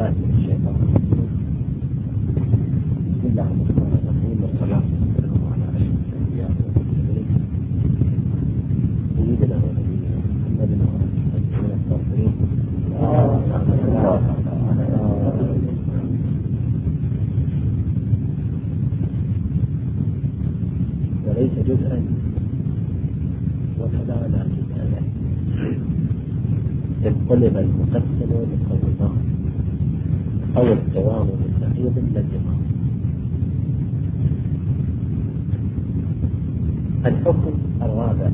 بالله من الشيطان الرجيم. بسم الله الرحمن الرحيم، والصلاة والسلام على أشرف الأنبياء والمرسلين سيدنا ونبينا محمد وعلى آله الطاهرين. وليس جزءا وكذا لا جزء له، إذ طلب المقسم لقولان أو الدوام مستقيم لزما. الحكم الرابع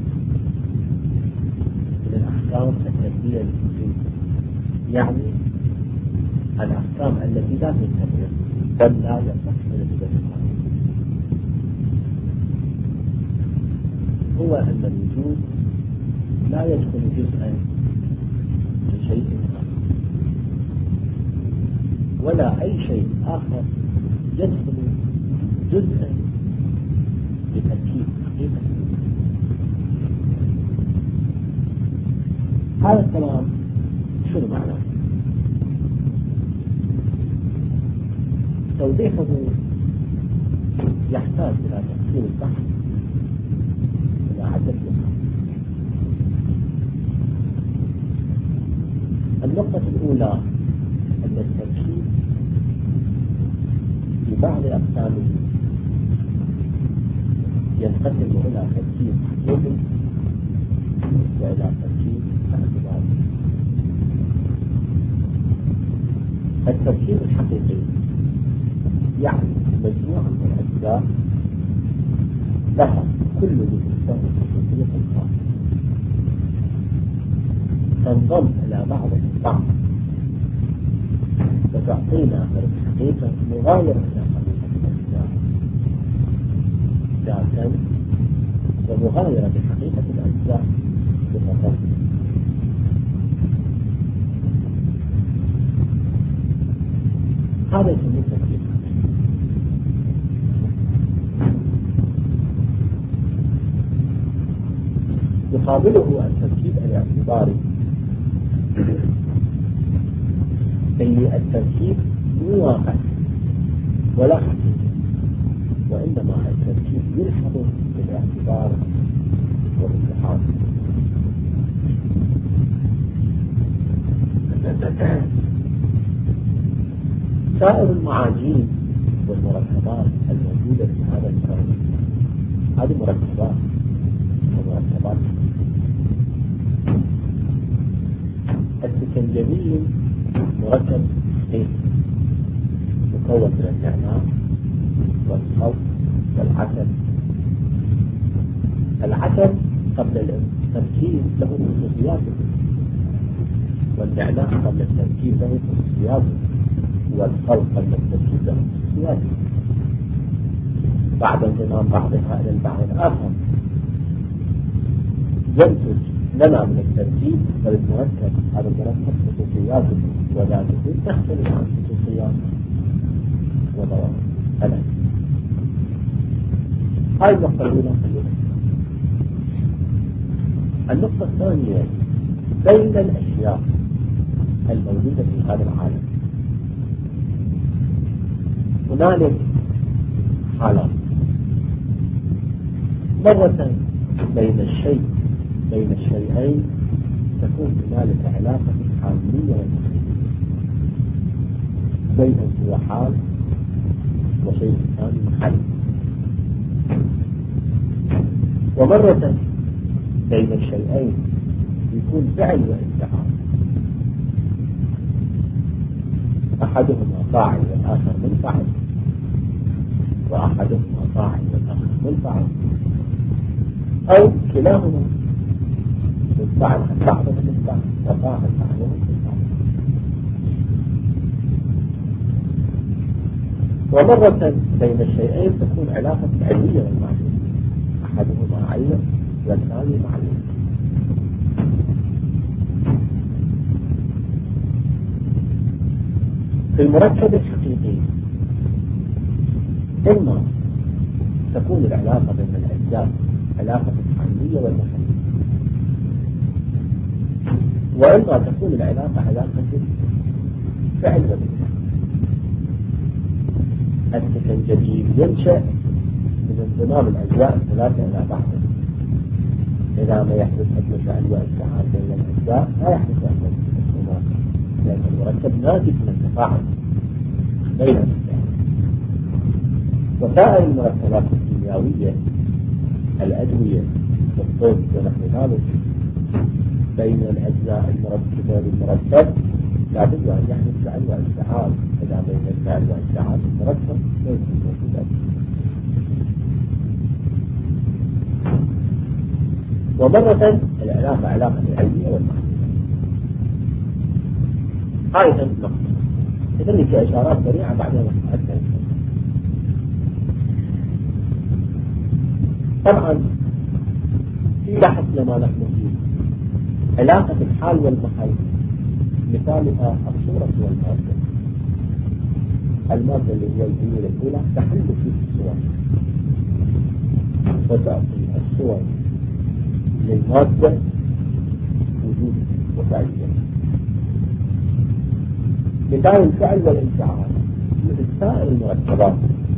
من الأحكام التربية الفقهية، يعني الأحكام التي لا تنتبه بل لا يصح الاستثناء، هو أن الوجود لا يدخل جزءا في شيء آخر، ولا أي شيء آخر يدخل جزءا بتركيب حقيقة. هذا الكلام شنو معناه؟ توضيحه يحتاج إلى تفصيل البحث إلى عدة نقاط. النقطة الأولى أن التركيب في بعض أقسامه ينقسم إلى تركيب حقيقي وإلى تركيب اعتباري. التركيب الحقيقي يعني مجموعة من الأجزاء لها كل له خصوصية خاصة تنضم إلى بعض البعض وتعطينا الحقيقة مغايرة إلى حقيقة الأجزاء ذاتا ومغايرة لحقيقة الأجزاء بصفة. هذا يسميه تركيب. يقابله التركيب الاعتباري، أي التركيب مو واقع ولا حقيقي، وإنما التركيب يلحظ بالاعتبار والاتحاد. سائر المعاجين والمركبات الموجودة في هذا الكون هذه مركبات ومركبات. السكنجبين مركب اثنين مكون من النعناع والخلط والعسل. العسل قبل التركيب له خصوصياته، والنعناع قبل التركيب له خصوصياته، والخلط قبل التركيب له خصوصياته. بعد انضمام بعضها الى البعض الاخر ينتج لنا من التركيب فالمركب هذا المركب خصوصياته وذاته تختلف عن خصوصيات وضوابط الأجزاء. هاي النقطة الأولى. النقطة الثانية بين الأشياء الموجودة في هذا العالم هنالك حالات، مرة بين الشيئين تكون هنالك علاقة حالية ومحلية، شيء هو حال وشيء ثاني محل. ومرة بين الشيئين يكون فعل وانفعال، أحدهما فاعل والآخر منفعل، وأحدهما فاعل والآخر منفعل، أو كلاهما منفعل بعضهم منفعل وفاعل بعضهم منفعل. ومرة بين الشيئين تكون علاقة علمية والمعلومة، أحدهما علم والثاني معلوم. في المركب الحقيقي إما تكون العلاقة بين الأجزاء علاقة الحالية والمحلية، وإما تكون العلاقة علاقة فعل وانفعال. جسم جديد ينشأ من انضمام الأجزاء الثلاثة إلى بعض. إذا ما يحدث أجزاء والاتحاد بين الأجزاء لا يحدث اختلاف، لأن المركب ناتج من التفاعل بين الأجزاء. وسائر المركبات الكيميائية الأدوية والطب ونحو ذلك بين الأجزاء المركبة للمركب لا بد أن يحدث فعل وانفعال. إذا بين الفعل والانفعال المركب ليس موجودا. ومرة العلاقة علاقة العلمية والمعرفة. هذه النقطة إذن في إشارات سريعة بعدين نتحدث. طبعا في بحث لما نحن فيه علاقة الحال والمحل مثالها الصورة والمادة. المادة اللي هي الجملة الأولى تحل في الصور وتعطي الصور للمادة وجود وفعلية. مثال الفعل والانفعال مثل سائر المركبات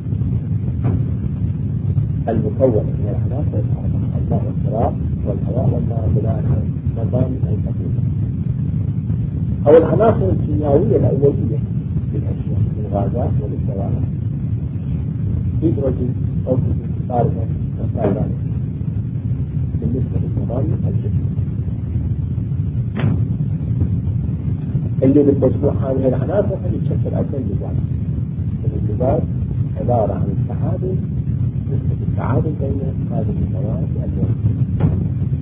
المكونة من العناصر الماء والتراب والهواء والماء بناء على نظام التكوين أو العناصر الكيميائية الأولية للأشياء للغازات وللسوائل هيدروجين أكسجين كربون وغير ذلك. بالنسبة للنظام الجسم اللي بالمجموع هذه العناصر يتشكل عدة لزاج. اللزاج عبارة عن التعادل نسبة التعادل بين هذه المواد الموجودة.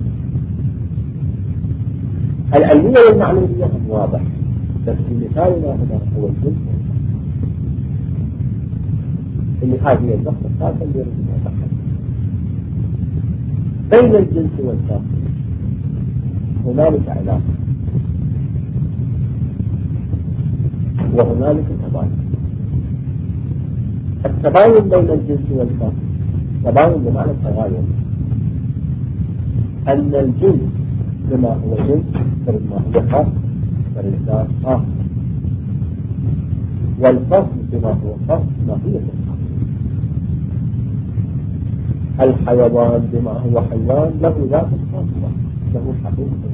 العلمية والمعلومية واضح، بس في مثالنا هنا هو الجنس اللي هذه النقطة الثالثة اللي يريد أن نتحدث بين الجنس والفاصل. هنالك علاقة وهنالك تباين. التباين بين الجنس والفاصل تباين بمعنى التغاير، أن الجنس بما هو جنس فما هو خاص فالإنسان خاص، والفصل بما هو خاص ماهية الخاص. الحيوان بما هو حيوان له ذات خاصة له حقيقة،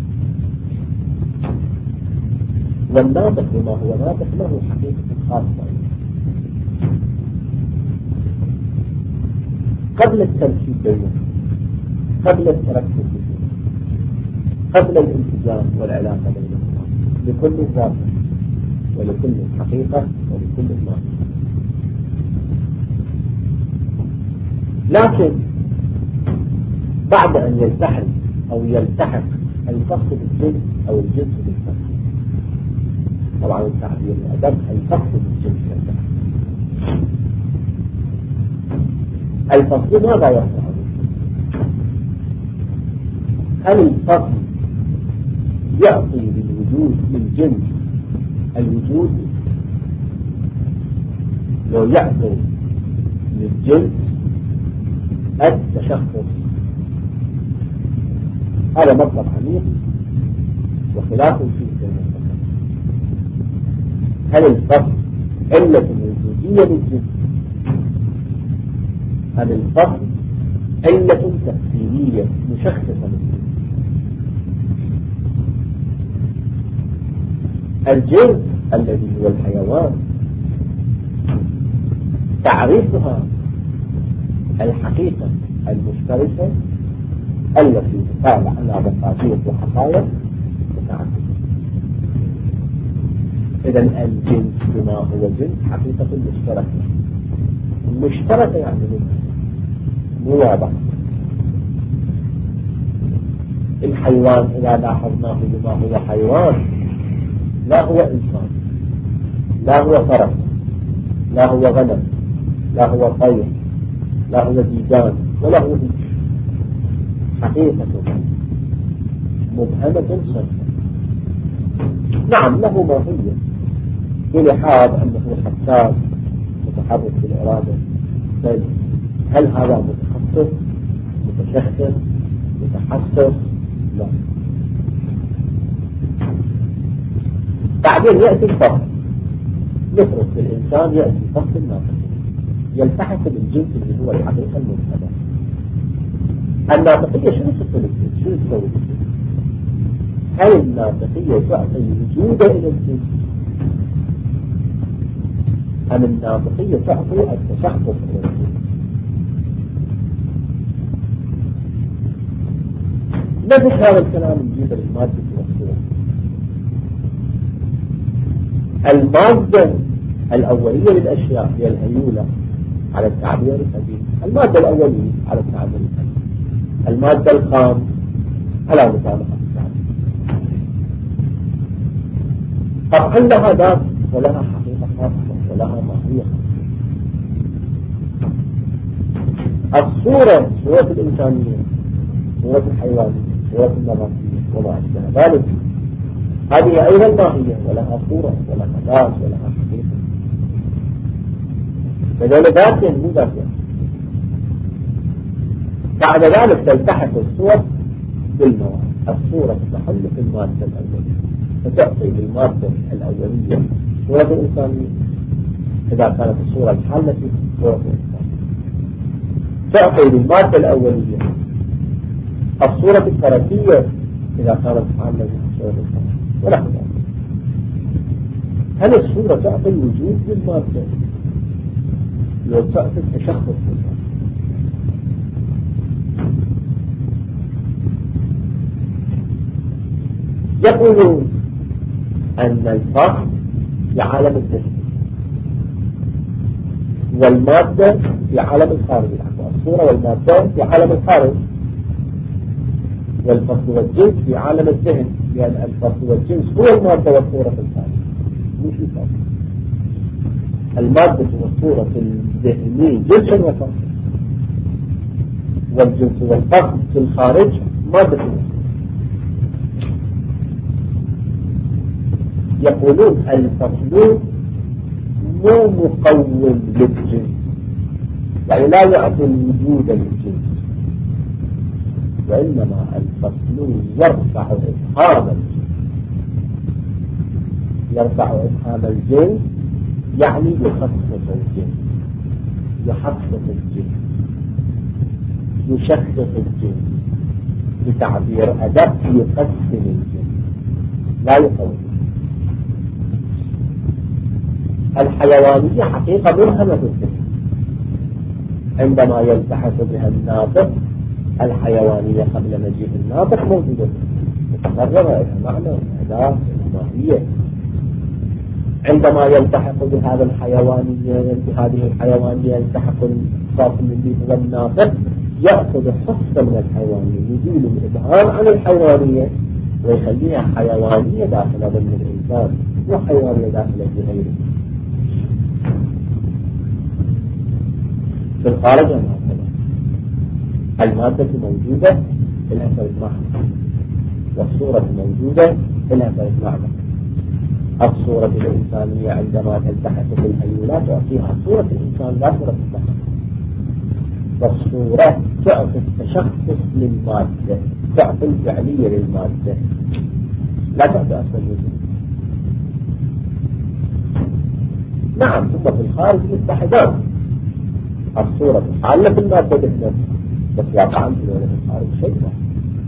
والناطق بما هو ناطق له حقيقة خاصة. قبل التركيب بينهم، قبل التركب بينهم، قبل الانسجام والعلاقة بينهما لكل ذات ولكل حقيقة ولكل ناطق. لكن بعد أن يلتحم أو يلتحق الفصل بالجنس أو الجنس بالفصل، طبعا التعبير الأدب الفصل بالجنس والفصل. الفصل ماذا يصنع؟ هل الفصل يعطي للوجود للجنس الوجود، لو يعطي للجنس التشخص؟ هذا مطلب عميق وخلاف فيه بين الفصل. هل الفصل علة وجودية للجنس؟ هل الفصل علة تفسيرية مشخصة للجنس؟ الجنس الذي هو الحيوان تعريفها الحقيقة المشتركة التي تقال على مقادير وحقائق متعددة. إذن الجنس بما هو جنس حقيقة مشتركة يعني مو واضح. الحيوان إذا لاحظناه بما هو حيوان لا هو إنسان، لا هو فرس، لا هو غنم، لا هو طير، لا هو ديدان، ولا هو إنس. حقيقة مبهمة صرفة. نعم له ماهية بلحاظ أنه حساس متحرك بالإرادة، بل هل هذا متخصص متشخص متحسس؟ لا. بعدين يأتي الفصل، نفرض في الإنسان يأتي فصل ناقص يلتحق بالجنس اللي هو الحقيقة المنتبه. الناطقية شنو تقول؟ شنو تسوي؟ هل الناطقية تعطي وجود إلى الجنس أم الناطقية تعطي التشخص إلى الجنس؟ نفس هذا الكلام نجيب المادة والصورة. المادة الأولية للأشياء هي الهيولة على التعبير القديم، المادة الأولية على التعبير القديم، المادة الخام على مطابقة التعبير. طبعا لها ذات ولها حقيقة خاصة ولها ماهية. الصورة صورة الإنسانية، صورة الحيوانية، صورة النباتية وما أشبه ذلك، هذه أيضا ماهية ولها صورة ولها ذات ولها حقيقة. فذول ذاتين مو ذاتين. بعد ذلك تلتحق الصور بالمواد. الصورة تحل في المادة الأولية فتعطي للمادة الأولية صورة الإنسانية إذا كانت الصورة الحالة في صورة الإنسانية، تعطي للمادة الأولية الصورة الفرسية إذا كانت حالة في صورة الإنسانية ونحو ذلك. هل الصورة تعطي وجود للمادة لو تعطي التشخص للمادة؟ يقولون أن الفرق في عالم الذهن والمادة في عالم الخارج، الصورة والمادة في عالم الخارج، والفصل والجنس في عالم الذهن، لأن يعني الفصل والجنس هو المادة والصورة في الخارج مش الفصل. المادة والصورة في الذهني جنس وفصل، والجنس والفصل في الخارج مادة وصورة. يقولون الفصل مو مقوم للجنس، يعني لا يعطي الوجود للجنس، وإنما الفصل يرفع إفهام الجنس. يرفع إفهام الجنس يعني يخصص الجنس، يحقق الجنس، يشخص الجنس، بتعبير أدق يقسم الجنس لا يقوم. الحيوانية حقيقة ملهمة الذهن، عندما يلتحق بها الناطق الحيوانية قبل مجيء الناطق موجودة متقررة لها معنى أداة ماهية. عندما يلتحق بهذه الحيوانية يلتحق الفاصل اللي هو الناطق، يأخذ حصة من الحيوانية، يزيل الإبهام عن الحيوانية ويخليها حيوانية داخل ضمن الإنسان وحيوانية داخل غيره. في الخارج المادة موجودة لها فرق معنى، والصورة موجودة لها فرق معنى. الصورة الإنسانية عندما تلتحق بالهيولات تعطيها صورة الإنسان لا صورة البشر، والصورة تعطي التشخص للمادة، تعطي الفعلية للمادة، لا تعطي أصل الوجود. نعم ثم في الخارج متحدان، الصورة تحالة المادة بحدث بس واقعا في الخارج شيء واحد.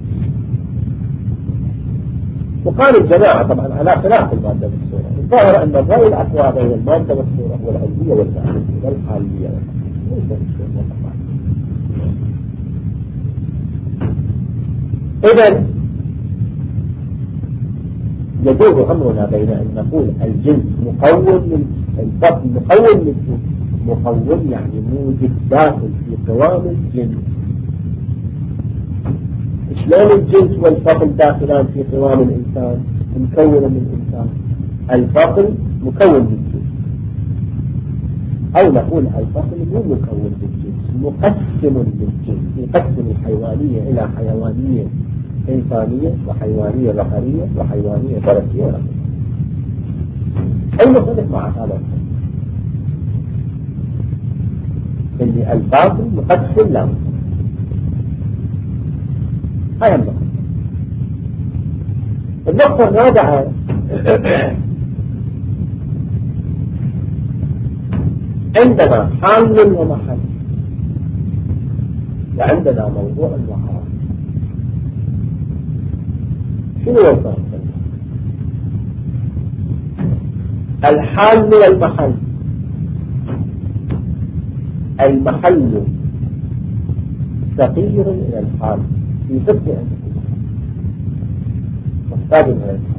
وقال الجماعة طبعا على خلاف المادة والصورة، الظاهر أن الرأي الأقوى بين المادة والصورة هو العلمية والفعلية والحالية إذن يدور أمرنا بين أن نقول الجنس مقوم الفصل مقوم للجنس، مقوم يعني موجب داخل في قوام الجنس. شلون الجنس والفصل داخلان في قوام الإنسان مكون من الإنسان؟ الفصل مكون للجنس، أو نقول الفصل مو مكون للجنس، مقسم للجنس، يقسم الحيوانية إلى حيوانية إنسانية وحيوانية بحرية وحيوانية فرسية ورقية. أي مختلف مع هذا اللي الفاصل مقسم له. هاي النقطة الرابعة عندنا حال ومحل، وعندنا موضوع وحرام. شنو الفرق؟ الحال والمحل. المحل فقير إلى الحال في ضد أن محتاج إلى الحال.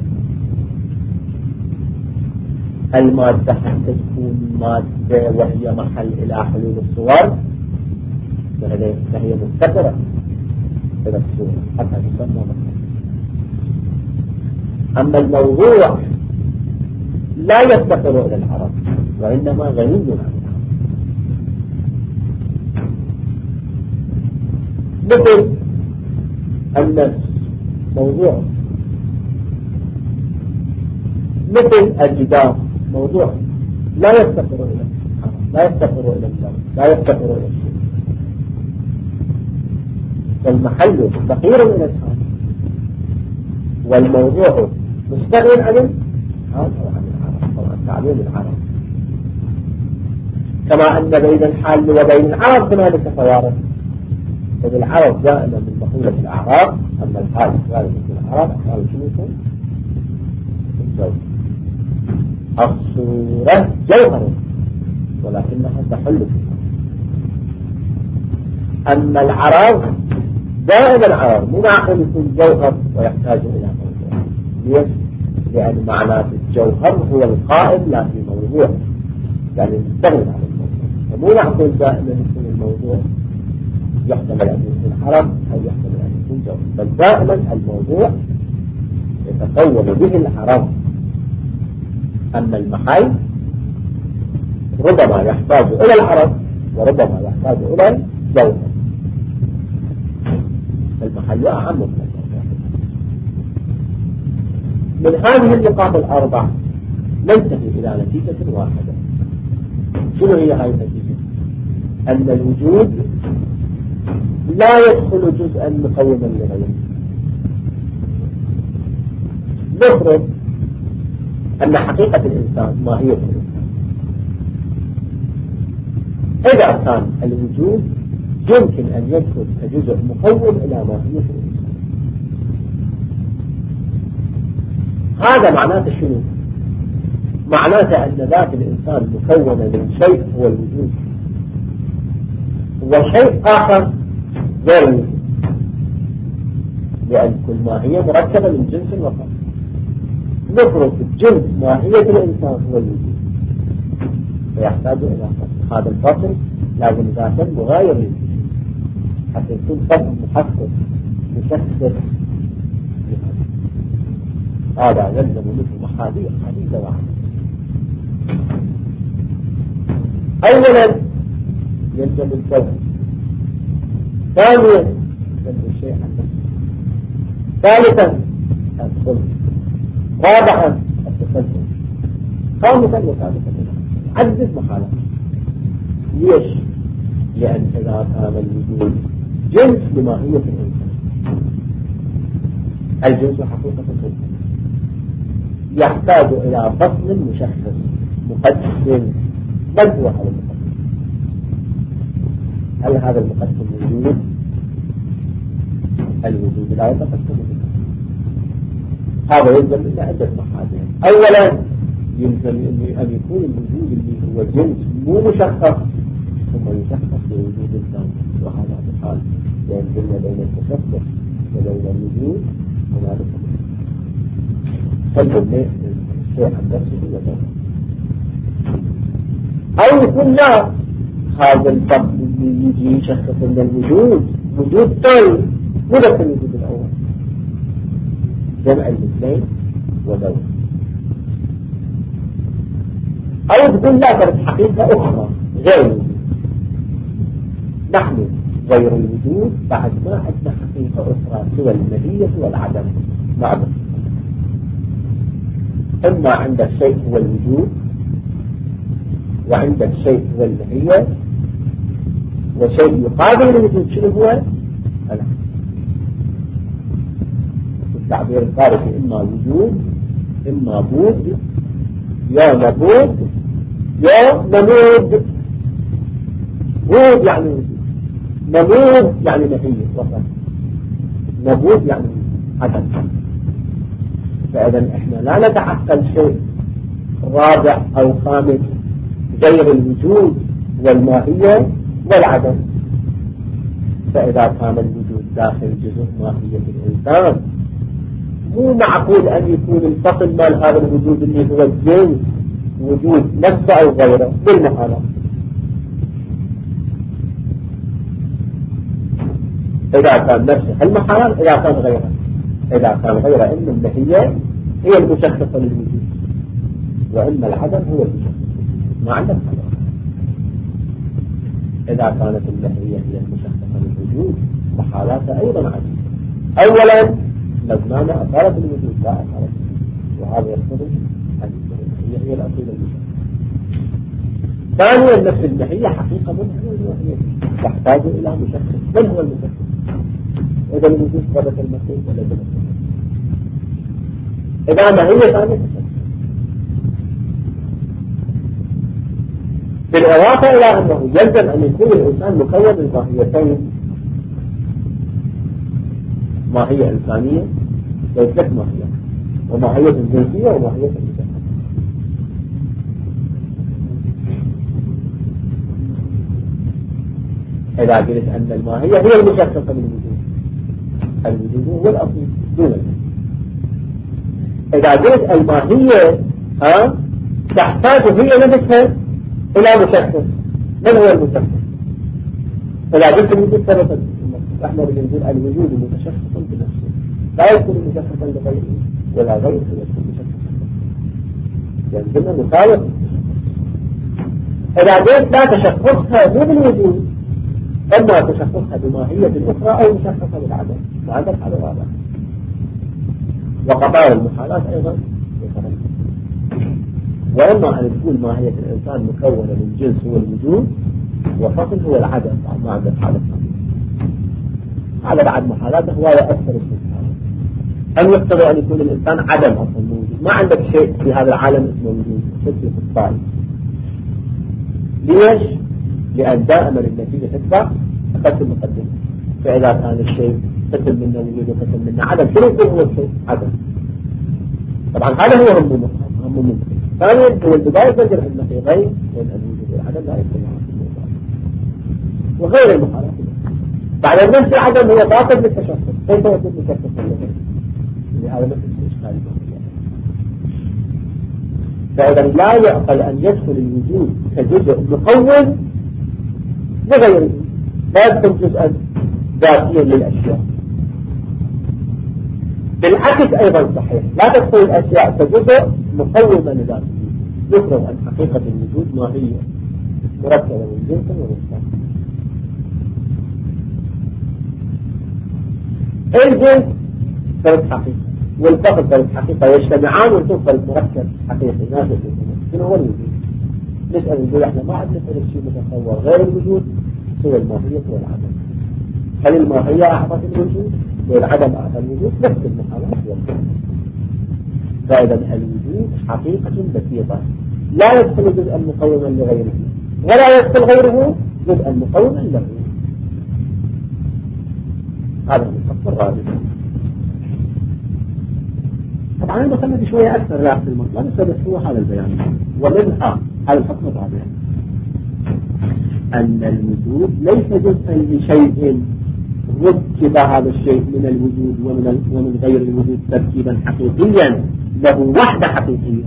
المادة حتى تكون مادة وهي محل إلى حلول الصور فهي مفتقرة إلى الصور حتى تسمى محل. أما الموضوع لا يفتقر إلى العرب وإنما غني عن العرب، مثل النفس موضوع، مثل الجدار موضوع لا يفتقر إلى العرب، لا يفتقر إلى اللون، لا يفتقر إلى الشيء. فالمحل فقير إلى الحال، والموضوع مستغني عن الحال وعن العرب وعن تعليم العرب. كما أن بين الحال وبين العرب هنالك فوارق، فبالعرب دائما من مقولة الأعراب، أما الحال غالبا من العرب أحوال شنو يكون؟ الجوهر. الصورة جوهر ولكنها تحل فيها. أما العرب دائما العرب مو معقول يكون جوهر ويحتاج إلى موضوع. ليش؟ لأن معنى الجوهر هو القائم لا في موضوع، يعني مستغني عن الموضوع. فمو معقول دائما يكون الموضوع يحتمل أن يكون عرب أو يحتمل أن يكون جوهر، بل دائما الموضوع يتقوم به العرب. أما المحل ربما يحتاج إلى العرب وربما يحتاج إلى الجوهر. المحل أهم من الجوهر. من هذه النقاط الأربع ننتهي إلى نتيجة واحدة. شنو هي هذه النتيجة؟ أن الوجود لا يدخل جزءا مقوما لغيره. نفرض أن حقيقة الإنسان ماهية الإنسان. إذا كان الوجود يمكن أن يدخل كجزء مقوم إلى ماهية الإنسان، هذا معناته شنو؟ معناته أن ذات الإنسان مكونة من شيء هو الوجود وشيء آخر غير الوجود، لأن كل ماهية مركبة من جنس وفصل. نفرض جنس ماهية الإنسان هو الوجود فيحتاج إلى فصل. هذا الفصل لازم ذاتا مغاير للوجود حتى يكون فصل محقق مشخص. هذا يلزم مثل محاذير حديثة واحدة. أولا يلزم الجوهر، ثانيا يلزم الشيء عن نفسه، ثالثا الخلق، رابعا التسلسل، خامسا وسادسا عدد محالات. ليش؟ لأن إذا كان الوجود جنس لماهية الإنسان، الجنس حقيقة الخلق، يحتاج إلى فصل مشخص مقدم. من هو هذا المقدم؟ هل هذا المقدم موجود؟ الوجود لا يتقدم به. هذا يلزم من عدة محاذير. أولا يلزم أن يكون الوجود اللي هو جنس مو مشخص ثم يشخص بوجود الثاني، وهذا بحال يلزم بين التشخص وبين الوجود هنالك تلزم الشيء عن نفسه وجوده. أو يكون لا، هذا الفصل اللي يجي يشخص من الوجود وجود ثاني مو بس الوجود الأول، جمع المثلين ودور. أو تكون لا ترك حقيقة أخرى غير الوجود. نحن غير الوجود بعد ما عندنا حقيقة أخرى سوى الماهية والعدم معدوم. إما عندك شيء هو الوجود وعندك شيء هو الماهية وشيء يقابل الوجود. شنو هو؟ العدم. التعبير الفارسي إما وجود إما بود، يا مبود يا منود. وجود يعني وجود، نموذج يعني ماهية وصف، نموذج يعني عدم. فإذا إحنا لا نتعقل شيء رابع أو خامس غير الوجود والماهية والعدم. فإذا كان الوجود داخل جزء ماهية الإنسان مو معقول أن يكون الفصل مال هذا الوجود اللي هو الجنس وجود نفسه أو غيره بالمحالة. إذا كان نفسه المحال، إذا كان غيره، إذا كان غيره إن الماهية هي المشخصة للوجود وإن العدم هو المشخص، ما عندك حاجة. إذا كانت الماهية هي المشخصة للوجود محالاتها أيضا عدم. أولا لزمان أثارة الوجود لا أثارة، وهذا يقتضي أن هي الأصيل المشخص. ثانيا نفس الماهية حقيقة منها تحتاج إلى مشخص. من هو المشخص؟ إذا الوجود ثبت المخلوق ولا ثبت؟ إذا ماهية ثانية تشخص. بالإضافة إلى أنه يلزم أن يكون الإنسان مكون من ماهيتين، ماهية إنسانية وثلاث ماهية، وماهية جنسية وماهية إنسانية. إذا قلت أن الماهية هي المشخصة للوجود، الوجود هو الأصل دون الوجود. إذا قلت الماهية تحتاج هي نفسها إلى مشخص، من هو المشخص؟ إذا قلت الوجود ثبت، احنا بنقول الوجود متشخص بنفسه، لا يكون مشخصا لغيره ولا غيره يكون مشخصا، يلزمنا مساواه. إذا قلت لا تشخصها مو بالوجود، إما تشخصها بماهية أخرى أو مشخصة بالعدم، وهذا الحال الرابع. وقضايا المحالات أيضا يفرق. وإما أن تكون ماهية الإنسان مكونة من جنس هو الوجود وفصل هو العدم، ما عندك حالة على بعد محالاته هو يأثر في الإنسان. أن يقتضي أن يكون الإنسان عدم أصلا موجود، ما عندك شيء في هذا العالم اسمه وجود، شيء في الطائف. ليش؟ لأن دائما النتيجة تتبع أخذت المقدمة. فإذا كان الشيء قسم منه وجود وقسم منه عدم، شنو يكون هو الشيء؟ عدم. طبعا هذا هو هم ممكن. ثانيا هو البداية تجد أن في غير وأن الوجود والعدم لا يجتمع في الموضوع وغير المحالات. بعد نفس العدم هو باطل بالتشخص، كيف يكون مشخص لغيره؟ لهذا نفس الإشكال. فإذا لا يعقل أن يدخل الوجود كجزء مقوم لغيره، لا يدخل جزءا ذاتيا للأشياء. بالعكس أيضا صحيح، لا تدخل الأشياء كجزء مقوما لذاته. يفرض أن حقيقة الوجود ما هي مركبة من جنس ومصدر. الجنس فرد حقيقة والفقد فرد حقيقة يجتمعان ويكون فرد مركب حقيقي ناسب للجنس. شنو هو الوجود؟ نسأل نقول احنا ما عندنا شيء متصور غير الوجود هو الماهية والعدم. هل الماهية أعطت الوجود والعدم أعطى الوجود؟ نفس المحالات والجنس. فإذا الوجود حقيقة بسيطة لا يدخل جزءا مقوما لغيره ولا يدخل غيره جزءا مقوما له. هذا هو الخط الرابع. طبعا أنا بسمي بشوية أكثر لا في المطلب سبسوه هذا البيان ومنها هذا الحكم الرابع أن الوجود ليس جزءا لشيء ركب هذا الشيء من الوجود ومن غير الوجود تركيبا حقيقيا له وحدة حقيقية.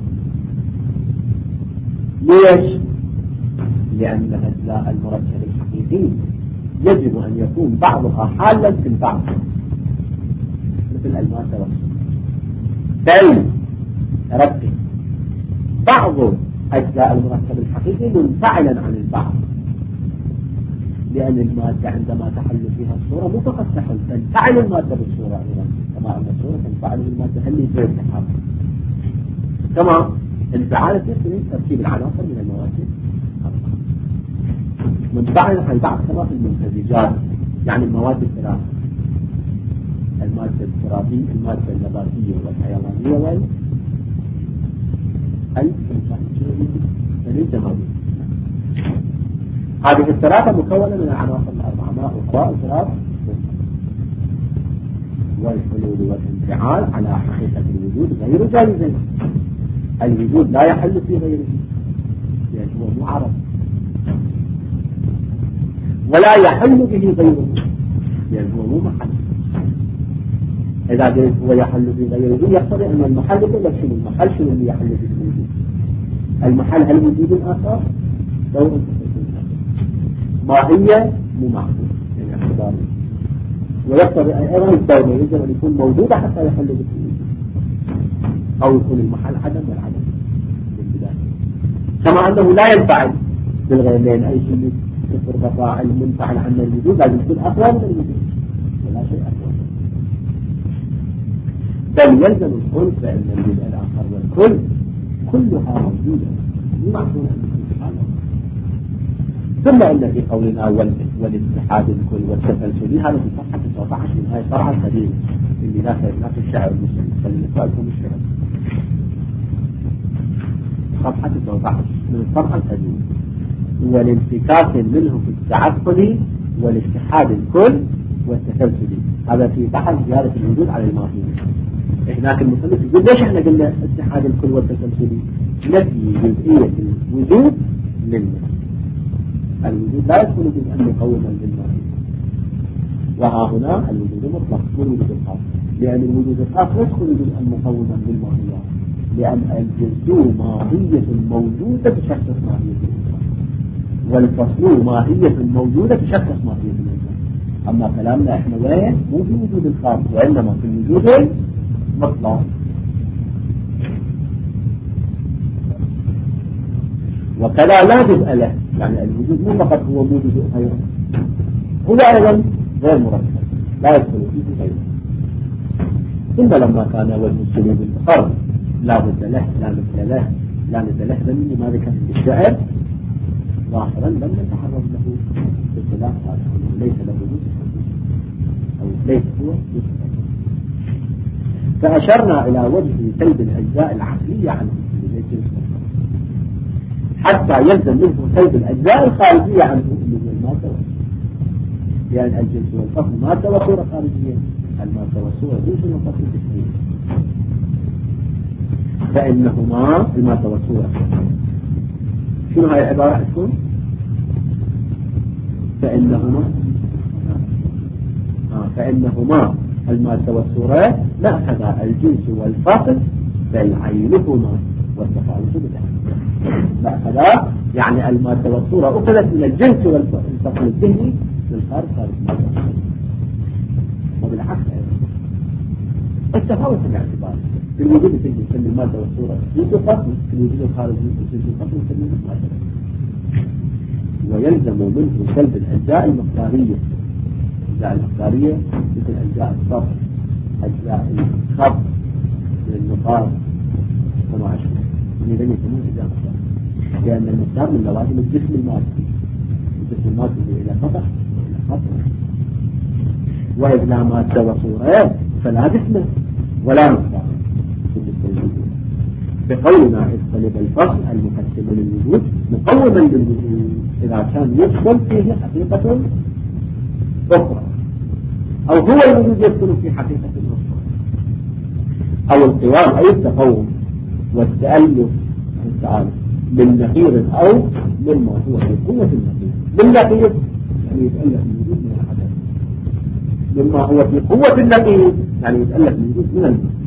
ليش؟ لأن أجزاء المركب الحقيقي يجب أن يكون بعضها حالا في البعض مثل المادة والصوت، بل ركب بعض أجزاء المركب الحقيقي منفعلا عن البعض، لأن المادة عندما تحل فيها الصورة مو فقط تحل تنفعل المادة بالصورة أيضا كما أن الصورة تنفعل بالمادة هل يصير تحال كما انفعال تسمي تركيب العناصر من المواد منفعل عن البعض كما في الممتزجات، يعني المواد الثلاثة المادة الترابية المادة النباتية والحيوانية والإنسانية. هذه الثلاثة مكونة من العناصر الأربعة: ماء وهواء وتراب والحلول والانفعال على حقيقة الوجود غير جائز. الوجود لا يحل في غيره لأنه هو معرض، ولا يحل به غيره لأنه هو محل. إذا قلت هو يحل به غيره يقتضي أن المحل يقول لك شنو المحل، شنو اللي يحل به الوجود؟ المحل هل وجود آخر؟ دور ماهية مو معقول يعني اعتباري، ويقتضي أيضا الدولة يجب أن يكون موجودة حتى يحل به الوجود، أو يكون المحل عدم والعدم بالبداية. كما أنه لا ينفعل بالغير، لأن أي شيء يصير بقاء المنفعل عن الوجود لازم يكون أقوى من الوجود، ولا شيء أقوى. بل يلزم الكل فإن الجزء الآخر والكل كلها موجودة معقولة سبحانه. ثم إن في قولنا والاتحاد الكل والتسلسل هذا في صفحة 19 من هاي الصفحة القديمة اللي لا في الشعر المسلم خلينا نسألكم الشعر. صفحة 19 من الصفحة القديمة: والانفكاك منه في التعقل والاتحاد الكل والتسلسل. هذا في بحث زيادة الوجود على الماهية. هناك المصنف يقول ليش احنا قلنا اتحاد الكل والتسلسل؟ نفي جزئية الوجود منه. الوجود لا يكون جزءا مقوما للماهية، وها هنا الوجود مطلق والوجود الخاص، لأن الوجود الخاص يدخل جزءا مقوما للماهية، لأن الجنس ماهية موجودة تشخص ماهية الإنسان، والفصل ماهية موجودة تشخص ماهية الإنسان. أما كلامنا احنا وين؟ مو في وجود الخاص، وإنما في الوجود المطلق. وكذا لا جزء له، يعني الوجود مو فقط هو موجود غيره، هو أيضا غير مركب لا يدخل فيه غيره. ثم لما كان وجه السلوك الفرد لا بد له لا مثل له لا مثل له، من ما ذكر في الشعر ظاهرا لم نتحرر له بخلاف هذا، ليس له وجود أو ليس هو وجود. فأشرنا إلى وجه سلب الأجزاء العقلية عنه حتى يلزم منه سلب الأجزاء الخارجية عنه اللي هي المادة، يعني الجنس والفصل مادة وصورة خارجية، المادة والصورة جنس والفصل جسمية، فإنهما المادة والصورة. شنو هاي العبارة تكون؟ فإنهما المادة والصورة نأخذ الجنس والفصل بل عينهما والتفاوت بالعين. نأخذ يعني المادة والصورة أخذت من الجنس والفصل الذهني للخارج خارج المادة، وبالعكس التفاوت بالاعتبار في الوجود يسمي المادة والصورة جنس الفصل، في الوجود الخارجي جنس الفصل يسمي المادة. ويلزم منه سلب الأجزاء المقدارية، الأجزاء المقدارية مثل أجزاء الصف، أجزاء الخط من النقاط وما أشبه، إذا يسمون أجزاء مقدار، لأن المقدار من لوازم الجسم المادي، الجسم المادي إلى سطح إلى خط، وإذ لا مادة وصورة فلا جسم ولا مقدار بالنسبة للوجود. بقولنا اجتنب الفصل المقسم للوجود مقوما للوجود إذا كان يدخل فيه حقيقة أخرى، أو هو الوجود يدخل في حقيقة أخرى، أو القوام أي التقوم والتألف تعالى من نقيض أو مما هو في قوة النقيض. من نقيض يعني يتألف من وجود من العدم، مما هو في قوة النقيض يعني يتألف من وجود من الموجود.